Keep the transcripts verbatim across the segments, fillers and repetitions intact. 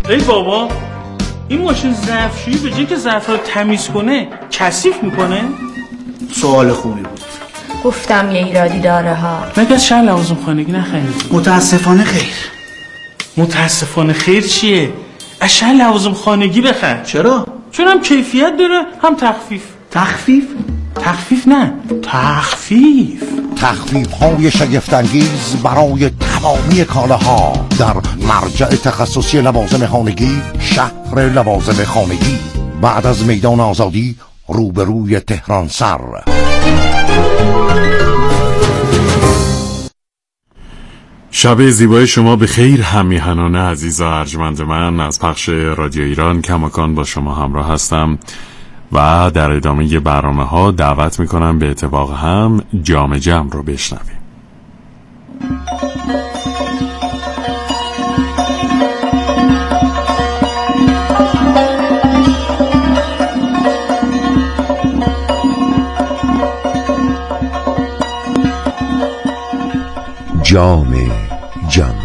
ای بابا، این ماشین ظرفشویی به جای که ظرف رو تمیز کنه کثیف میکنه؟ سوال خوبی بود. گفتم یه ایرادی داره ها. مگه از شهر لوازم خانگی نخریدی؟ متاسفانه خیر. متاسفانه خیر چیه؟ از شهر لوازم خانگی بخر. چرا؟ چون هم کیفیت داره هم تخفیف. تخفیف؟ تخفیف نه، تخفیف. تخفیف های شگفت‌انگیز برای تمامی کالاها در مرجع تخصصی لوازم خانگی، شهر لوازم خانگی، بعد از میدان آزادی روبروی تهران سر. شب زیبای شما به خیر همیهنان عزیز و ارجمند من. از پخش رادیو ایران کماکان با شما همراه هستم و در ادامه برنامه ها دعوت میکنم به اتفاق هم جام جم رو بشنویم. جام جم.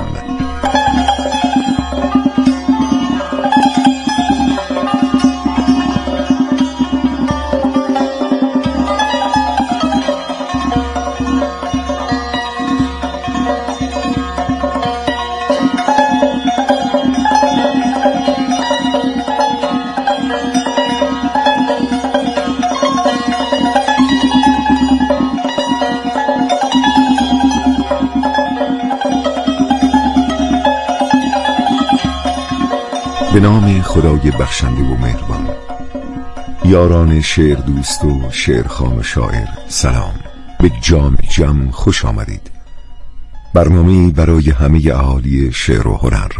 به نام خدای بخشنده و مهربان. یاران شعر دوست و شعرخوان و شاعر سلام. به جام جم خوش آمدید. برنامه‌ای برای همه اهالی شعر و هنر.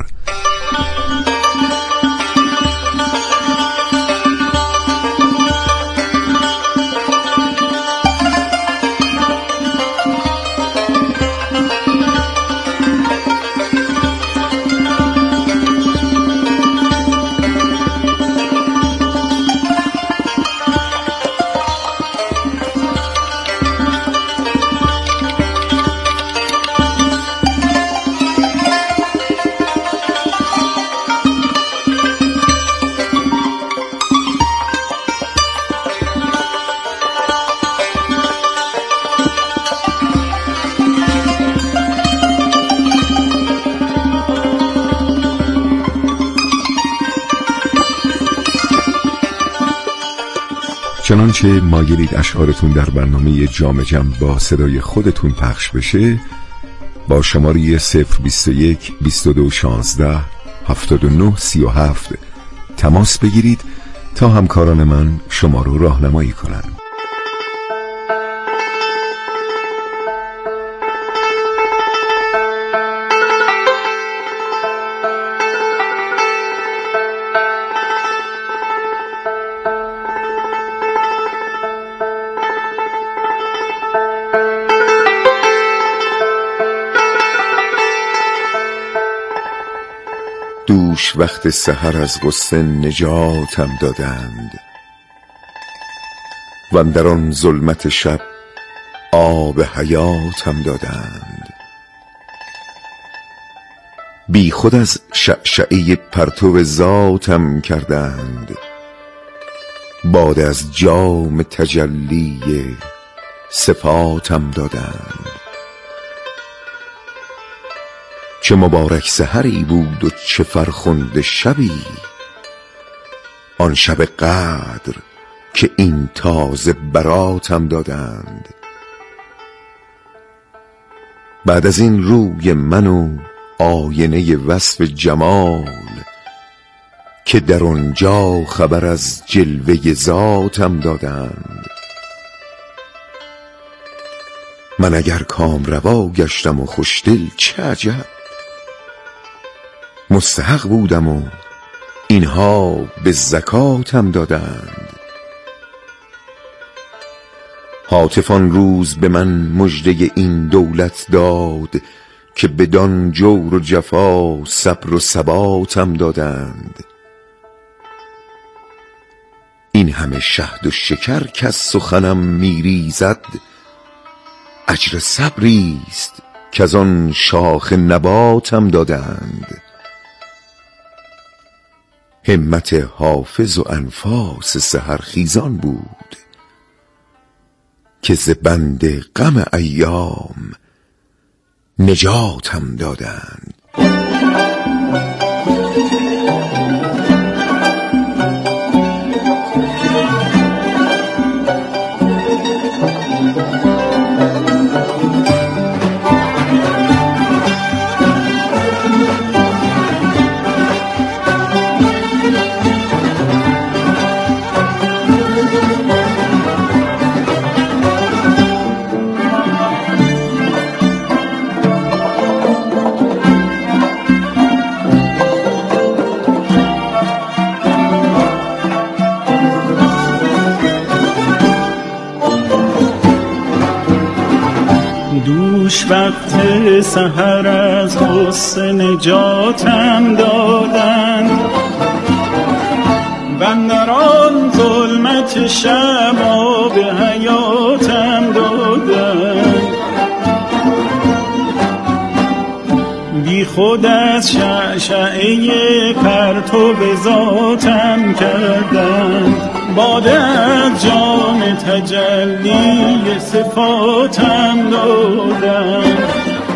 چنانچه مایلید اشعارتون در برنامه جام جم با صدای خودتون پخش بشه، با شماره صفر بیست و یک بیست و دو شانزده هفتاد و نه سی و هفت تماس بگیرید تا همکاران من شما رو راهنمایی کنن. دوش وقت سحر از غصه نجاتم دادند، و در آن ظلمت شب آب حیاتم دادند. بی خود از شعشعه پرتو ذاتم کردند، باد از جام تجلی صفاتم دادند. چه مبارک سحری بود و چه فرخنده شبی، آن شب قدر که این تازه براتم دادند. بعد از این روی من و آینه وصف جمال، که در آنجا خبر از جلوه ذاتم دادند. من اگر کامروا گشتم و خوشدل چه عجب، مستحق بودم و اینها به زکاتم دادند. هاتف آن روز به من مژده این دولت داد، که بدان جور و جفا صبر و ثباتم دادند. این همه شهد و شکر که از سخنم میریزد، اجر صبریست که از آن شاخ نباتم دادند. همت حافظ و انفاس سحرخیزان بود که ز بند غم ایام نجاتم دادند. دوش وقت سحر از غصه نجاتم دادند، بندر آن ظلمت شب آب حیاتم دادند. بی خود از شعشعه پرتو ذاتم کردند، باده از جام تجلی صفاتم دادند.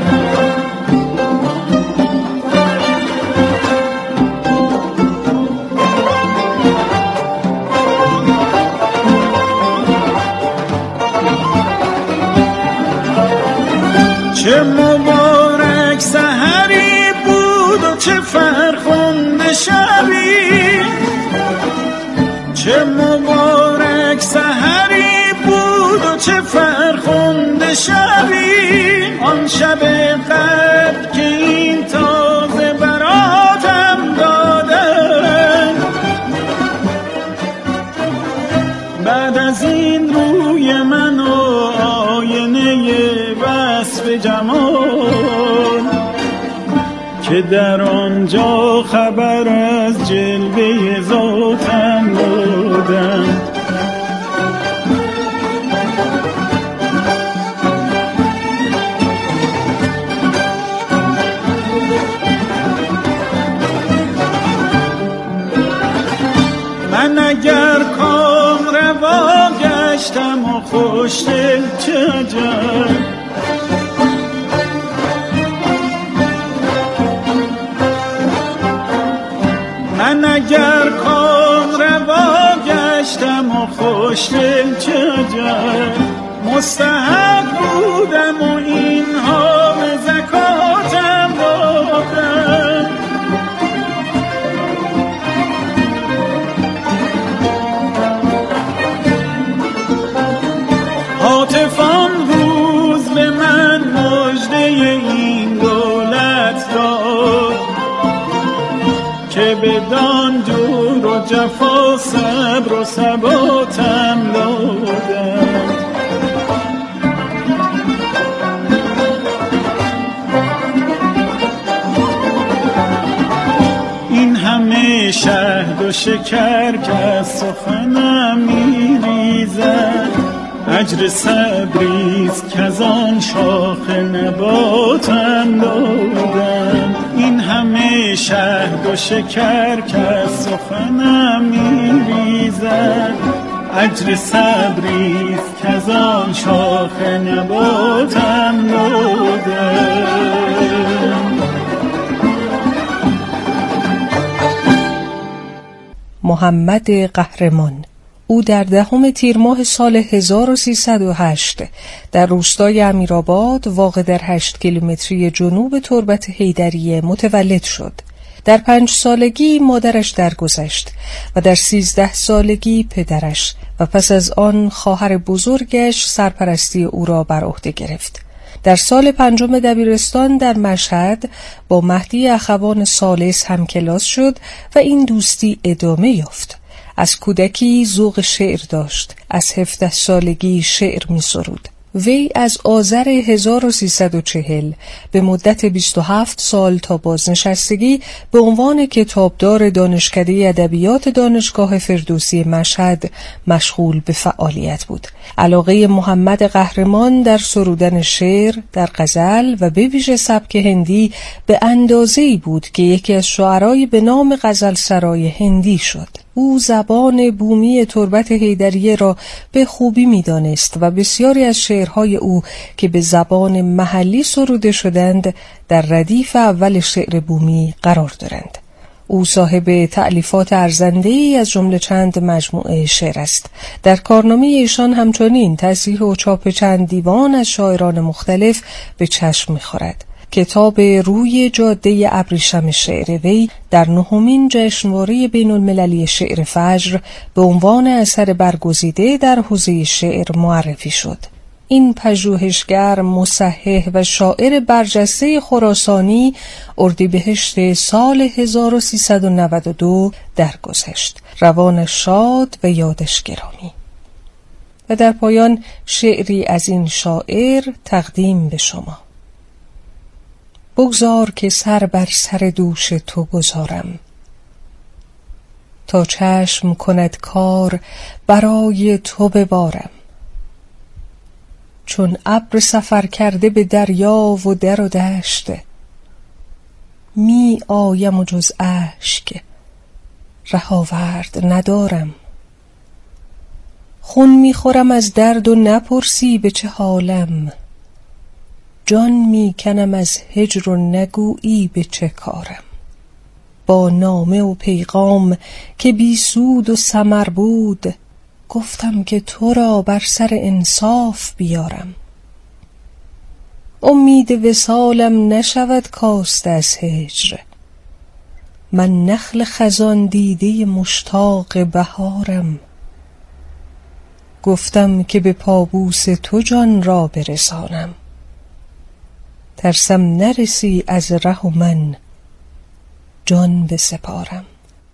چه مبارک سحری بود و چه فرخنده شبی، چه مبارک سحری بود و چه فرخنده شبی، آن شب قدر که این تازه براتم دادن. بعد از این روی من و آینه وصف جمال که در آنجا خبر از جلوه ذاتم دادند. من اگر کام روا گشتم و خوشدل چه عجب، من اگر کام روا گشتم و خوشدل چه عجب، مستحق بودم و اینها به زکاتم دادم. هاتفان روز به من مژده این دولت داد که بدان جور و جفا صبر و ثباتم دادند. این همه شهد و شکر که از سخنم میریزد، اجر صبریست که از آن شاخ نباتم دادند. این همه شهد و شکر که از سخنم میریزد، اجر صبریست که از آن شاخ نباتم دادند. محمد قهرمان. او در دهم تیر ماه سال هزار و سیصد و هشت در روستای امیرآباد واقع در هشت کیلومتری جنوب تربت حیدریه متولد شد. در پنج سالگی مادرش درگذشت و در سیزده سالگی پدرش و پس از آن خواهر بزرگش سرپرستی او را بر عهده گرفت. در سال پنجم دبیرستان در مشهد با مهدی اخوان ثالث هم کلاس شد و این دوستی ادامه یافت. از کودکی ذوق شعر داشت. از هفده سالگی شعر می سرود. وی از آذر هزار و سیصد و چهل به مدت بیست و هفت سال تا بازنشستگی به عنوان کتابدار دانشکده ادبیات دانشگاه فردوسی مشهد مشغول به فعالیت بود. علاقه محمد قهرمان در سرودن شعر، در غزل و به ویژه سبک هندی به اندازه‌ای بود که یکی از شاعرای به نام غزل سرای هندی شد. او زبان بومی تربت حیدریه را به خوبی می‌دانست و بسیاری از شعرهای او که به زبان محلی سروده شدند در ردیف اول شعر بومی قرار دارند. او صاحب تألیفات ارزنده‌ای از جمله چند مجموعه شعر است. در کارنامه ایشان همچنین تصحیح و چاپ چند دیوان از شاعران مختلف به چشم می‌خورد. کتاب روی جاده ابریشم شعر وی در نهمین جشنواره بین المللی شعر فجر به عنوان اثر برگزیده در حوزه شعر معرفی شد. این پژوهشگر، مصحح و شاعر برجسته خراسانی اردیبهشت سال هزار و سیصد و نود و دو درگذشت. روانش شاد و یادش گرامی. و در پایان شعری از این شاعر تقدیم به شما. بگذار که سر بر سر دوش تو گذارم، تا چشم کند کار برای تو ببارم. چون ابر سفر کرده به دریا و در و دشت، می آیم و جز اشک رهاورد ندارم. خون می خورم از درد و نپرسی به چه حالم، جان می کنم از هجر و نگویی به چه کارم. با نامه و پیغام که بی سود و ثمر بود، گفتم که تو را بر سر انصاف بیارم. امید وصالم نشود کاسته از هجر، من نخل خزان دیده مشتاق بهارم. گفتم که به پابوس تو جان را برسانم، ترسم نرسی از ره و من جان بسپارم.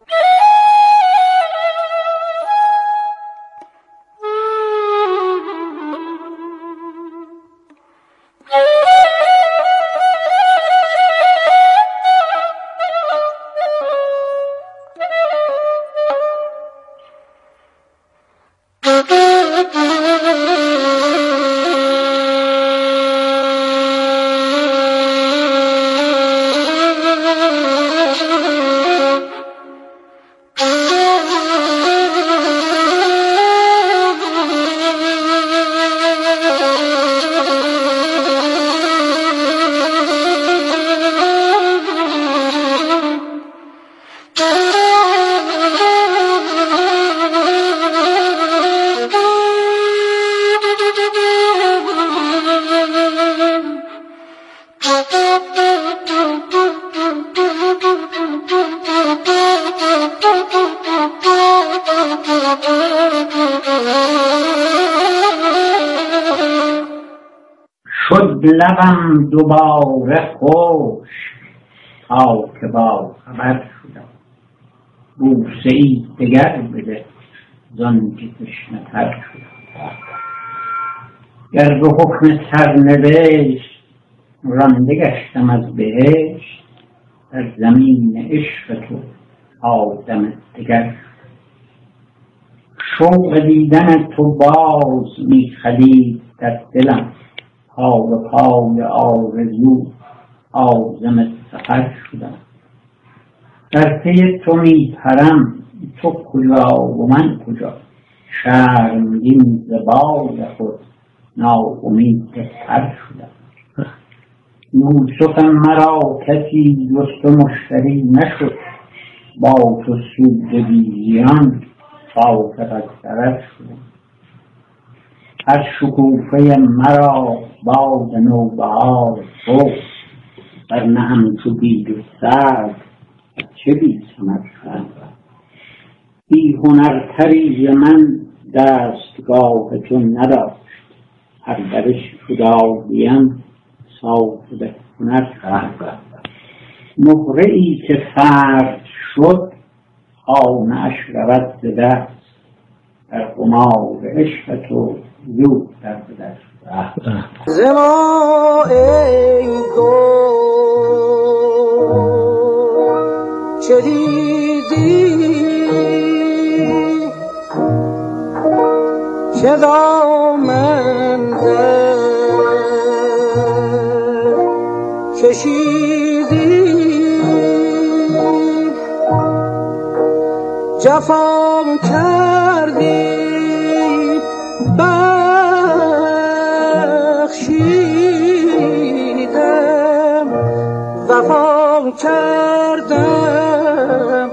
شد لبم دوباره خوش تا که با خبر شدم. بوسه ای دگر بده زان که تشنه تر شدم. گر به حکم سرنوشت رانده گشتم از بهشت، در زمین عشق تو آدم دگر شدم. شوق دیدن تو باز می خلید در دلم، پا به پای آرزو عازم سفر شدم. در پی تو می پرم تو کجا و من کجا، شرمگین ز باد خود ناامید تر شدم. یوسف مرا کسی جست و مشتری نشد، با تو سود بی فاقد از ضرر شدم. هر شکوفه مرا باد نوبهار بود، ورنه همچو بید و سرد از چه بی ثمر شدم. بی هنرتری ز من دستگاه تو نداشت، هر درش خداویم صاحب هنر شدم. مهره ای که فرد شد خانه اش رود ز دست، در قمار عشق تو زود در به دست شدم. زما ای گل چه دیدی که دامن کشیدی جفا کردی بخشیدم وفا کردم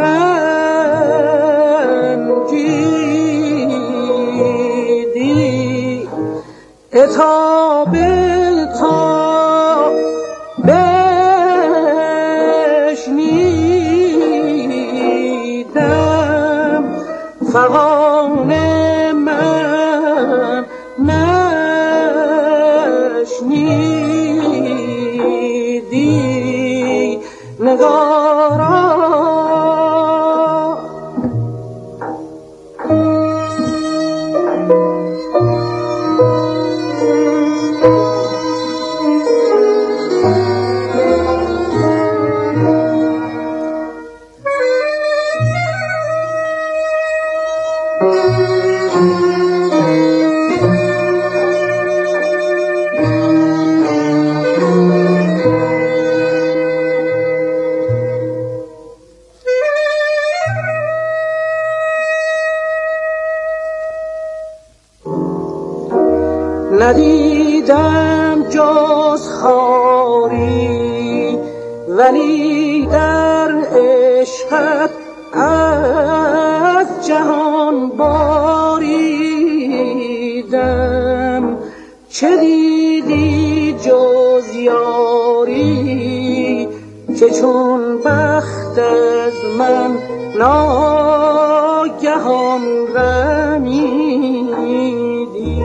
رنجیدی عتاب تا بشنیدم فغان من نشنیدی نگارا ندیدم جز خاری ولی در عشقت از جهان باریدم چه دیدی جز یاری که چون بخت از من ناگهان رمیدی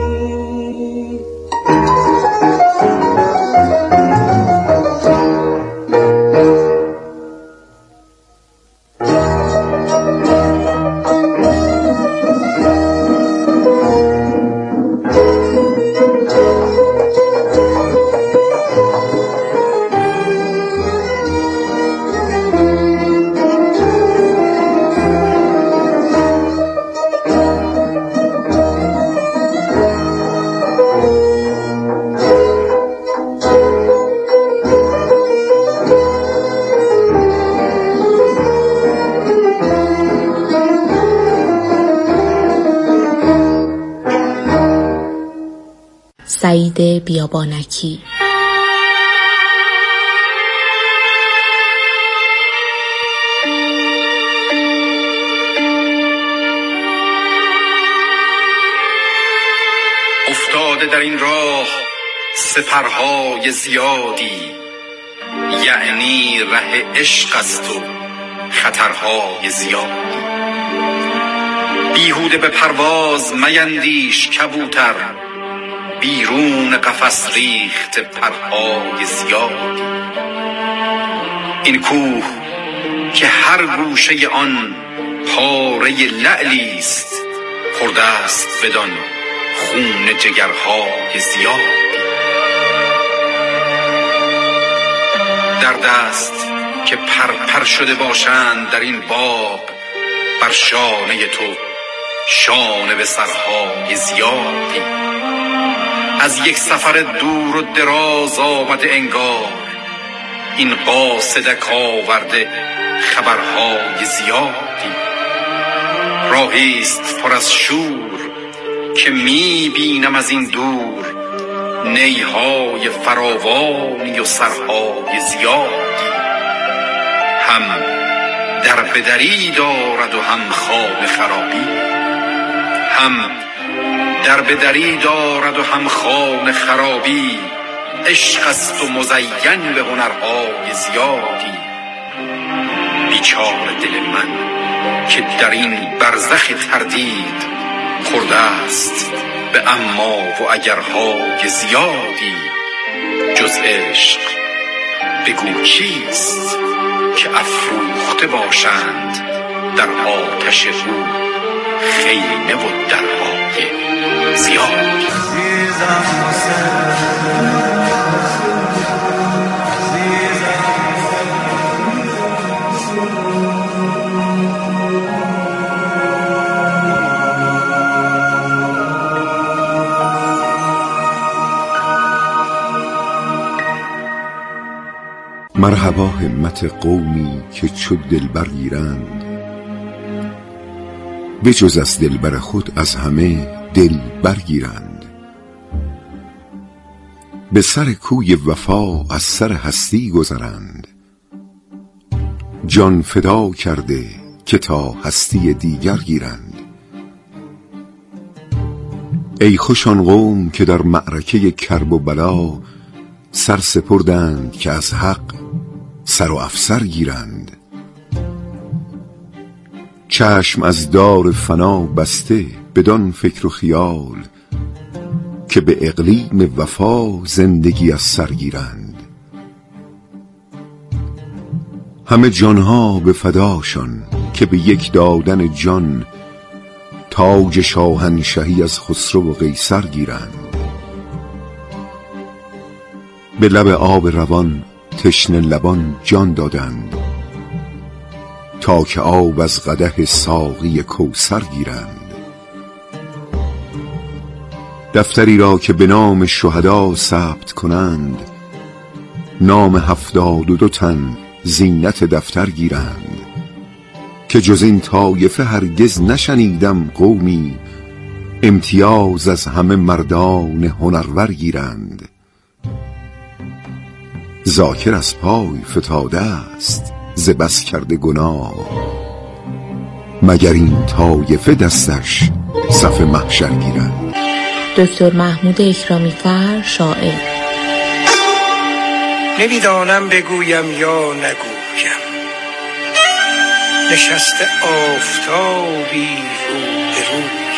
سعید بیابانکی. افتاده در این راه سپرهای زیادی، یعنی ره عشق است و خطرهای زیادی. بیهوده به پرواز میندیش کبوتر، بیرون قفس ریخت پرهای زیادی. این کوه که هر گوشه آن پاره لعلی است، خورده است بدان خون جگرهای زیادی. در دست که پرپر شده باشند در این باغ، بر شانه تو شانه به سرهای زیادی. از یک سفر دور و دراز آمده انگار، این قاصدک آورده خبرهای زیادی. راهیست پر از شور که می بینم از این دور، نیهای فراوانی و سرهای زیادی. هم در بدری دارد و هم خواب خرابی، هم در بدری دارد و هم خانه خرابی. عشق است و مزین به هنرهای زیادی. بیچاره دل من که در این برزخ تردید، خورده است به اما و اگرهای زیادی. جز عشق بگو چیست که افروخته باشند در آتش او خیمه و درهای زیادی. مرحبا همت قومی که چو دلبر گیرند، بجز از دلبر خود از همه دل برگیرند. به سر کوی وفا از سر هستی گذرند، جان فدا کرده که تا هستی دیگر گیرند. ای خوش آن قوم که در معرکه کرب و بلا سر سپردند که از حق سر و افسر گیرند. چشم از دار فنا بسته بدان فکر و خیال که به اقلیم وفا زندگی از سر گیرند. همه جانها به فداشان که به یک دادن جان تاج شاهنشهی از خسرو و قیصر گیرند. به لب آب روان تشنه لبان جان دادند تا که آب از قدح ساقی کوثر گیرند. دفتری را که به نام شهدا ثبت کنند، نام هفتاد و دو تن زینت دفتر گیرند. که جز این طایفه هرگز نشنیدم قومی امتیاز از همه مردان هنرور گیرند. ذاکر از پای فتاده است ز بس کرده گناه، مگر این طایفه دستش صف محشر گیرند. دکتر محمود اکرامی‌فر، شاعر. نمیدانم بگویم یا نگویم، نشسته آفتابی رو به رویم.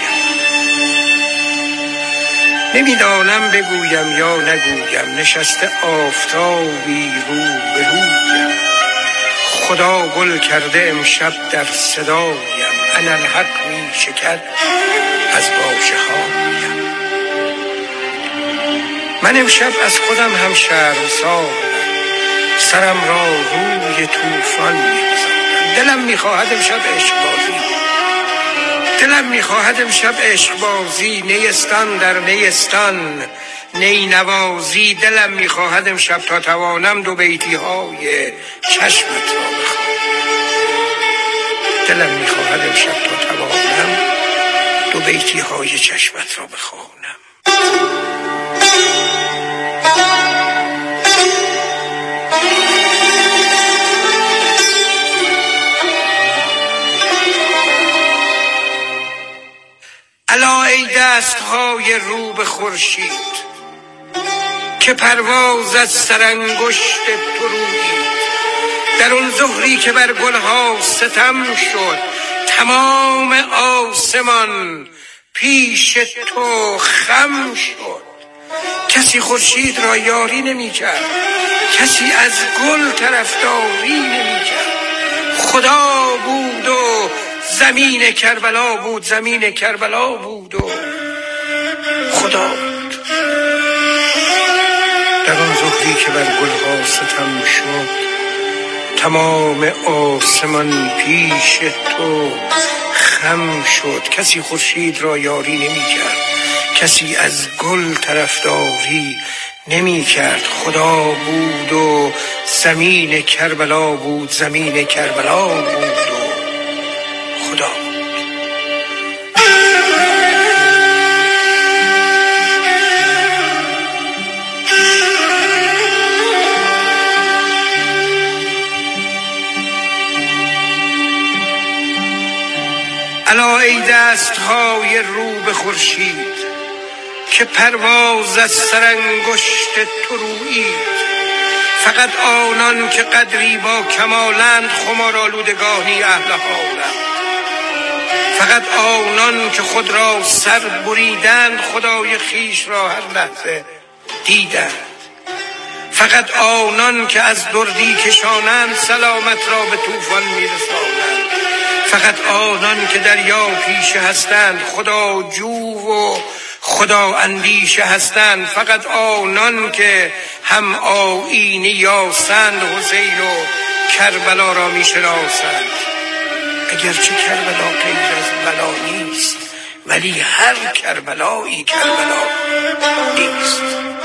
نمیدانم بگویم یا نگویم، نشسته آفتابی رو به رویم. خدا گل کرده امشب در صدایم، اناالحق می شکر از واژه هایم. من امشب از خودم هم شرمسارم، سرم را روی طوفان می‌گذارم. دلم می‌خواهد امشب عشق بازی، دلم می‌خواهد امشب عشق بازی، نیستان در نیستان نی نوازی. دلم می‌خواهد امشب تا توانم دو بیتی های چشمت را بخوانم. دلم می‌خواهد امشب تا توانم دو بیتی های چشمت را بخوانم. الا ای دستهای رو به خورشید که پرواز از سرانگشت تو رویید. در اون ظهری که بر گلها ستم شد، تمام آسمان پیش تو خم شد. کسی خورشید را یاری نمی کرد، کسی از گل طرفداری نمی کرد. خدا بود و زمین کربلا بود، زمین کربلا بود و خدا بود. در آن ظهری که بر گلها ستم شد، تمام آسمان پیش تو خم شد. کسی خورشید را یاری نمی کرد، کسی از گل طرفداری نمی کرد. خدا بود و زمین کربلا بود، زمین کربلا بود و خدا بود. الا ای دستهای رو به خورشید که پرواز از سرانگشت تو رویید. فقط آنان که قدری با کمالند خمارآلودگاهی اهل حالند. فقط آنان که خود را سر بریدند خدای خیش را هر لحظه دیدند. فقط آنان که از دردی کشانند سلامت را به طوفان میرسانند. فقط آنان که دریا پیش هستند خدا جو و خدا اندیشه هستند فقط آنان که هم آیینه یاسند حسین و کربلا را می شناسند. اگرچه کربلا غیر از بلا نیست، ولی هر کربلایی کربلا نیست.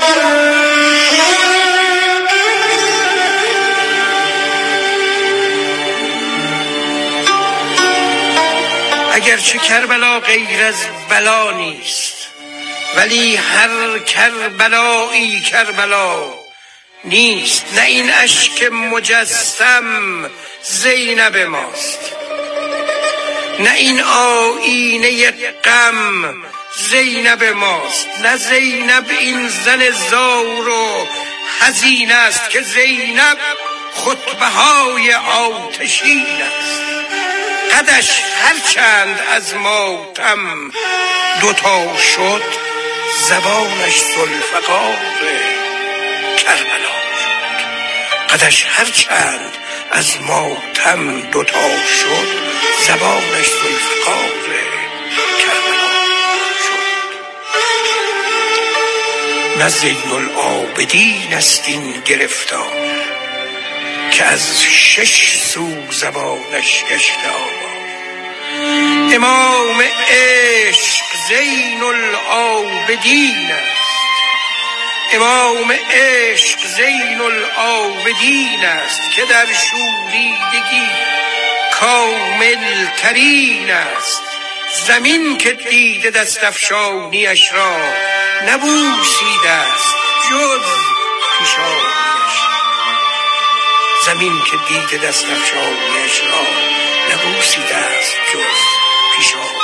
اگرچه کربلا غیر از بلا نیست، ولی هر کربلایی کربلا نیست. نه این اشک مجسم زینب ماست، نه این آیینه غم زینب ماست، نه زینب این زن زار و حزین است که زینب خطبه های آتشین است. قدش هرچند از ماتم دوتا شد، زبانش ذوالفقار کربلا شد. قدش هرچند از ماتم دوتا شد، زبانش ذوالفقار کربلا شد. نه زین العابدین است این گرفتار که از شش سو زبانش گشته آواز. امام عشق زین العابدین است، امام عشق زین العابدین است که در شوریدگی کامل ترین است. زمین که دیده دست افشانیش را نبوسیده است جز پیشانیش. زمین که دیده دست افشانیش را نبوسیده است جز پیشانیش.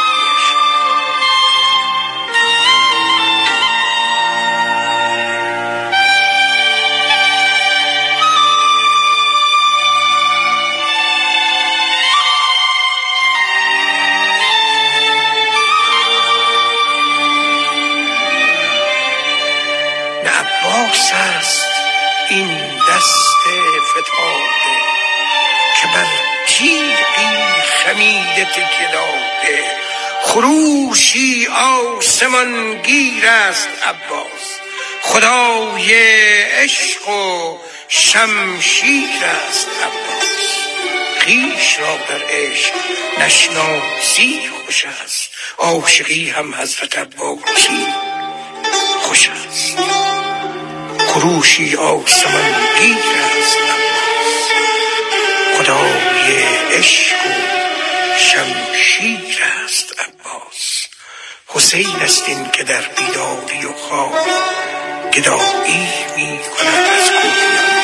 نه عباس است این دست فتاده که بر تیغی خمیده تکیه داده. خروشی آسمان گیر است عباس، خدای عشق و شمشیر است عباس. خویش را در عشق نشناسی خوش است، عاشقی هم حضرت عباسی خوش است. خروشی آسمان گیر است عباس، خدای عشق و شمشیر است عباس. حسین است این که در بیداری و خواب گدایی می کند از کوهیان.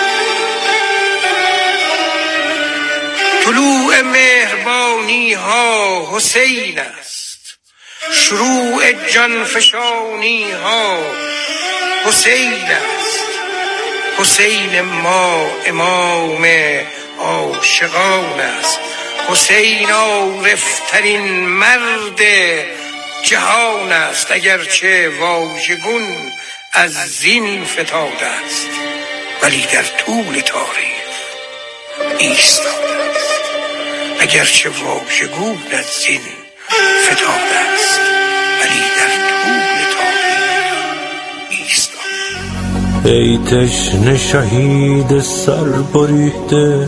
طلوع مهربانی ها حسین است، شروع جانفشانی ها حسین است. حسین ما امام عاشقان است، حسین عارفترین مرد جهان است. اگرچه واژگون از زین فتاده است، ولی در طول تاریخ ایستاده است. اگرچه واژگون از زین فتاده است، ولی در طول تاریخ ایستاده. ای تشنه شهید سر بریده،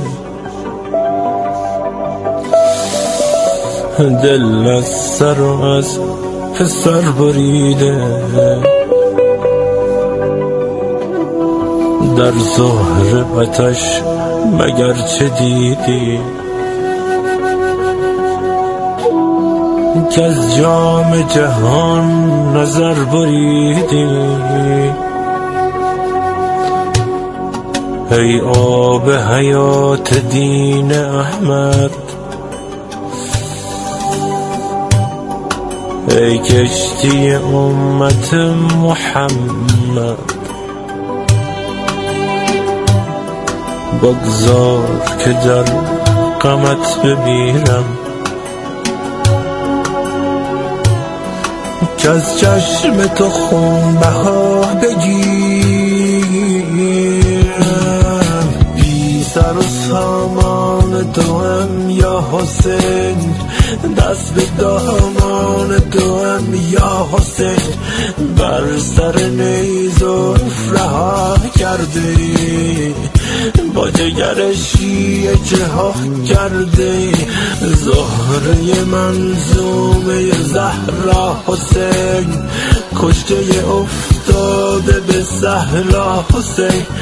دل از سر و از پسر بریده. در ظهر آتش مگر چه دیدی که از جام جهان نظر بریدی؟ ای آب حیات دین احمد، ای کشتی امت محمد، بگذار که در غمت بمیرم، که از چشم تو خون بها بگیرم. بی سر و سامان تو هم یا حسین، دست به دامان تو هم یا حسین بر سر نیزوف رها کرده با جگر شیعه جهاد کرده زهره منظومه زهرا حسین کشته افتاده به صحرا حسین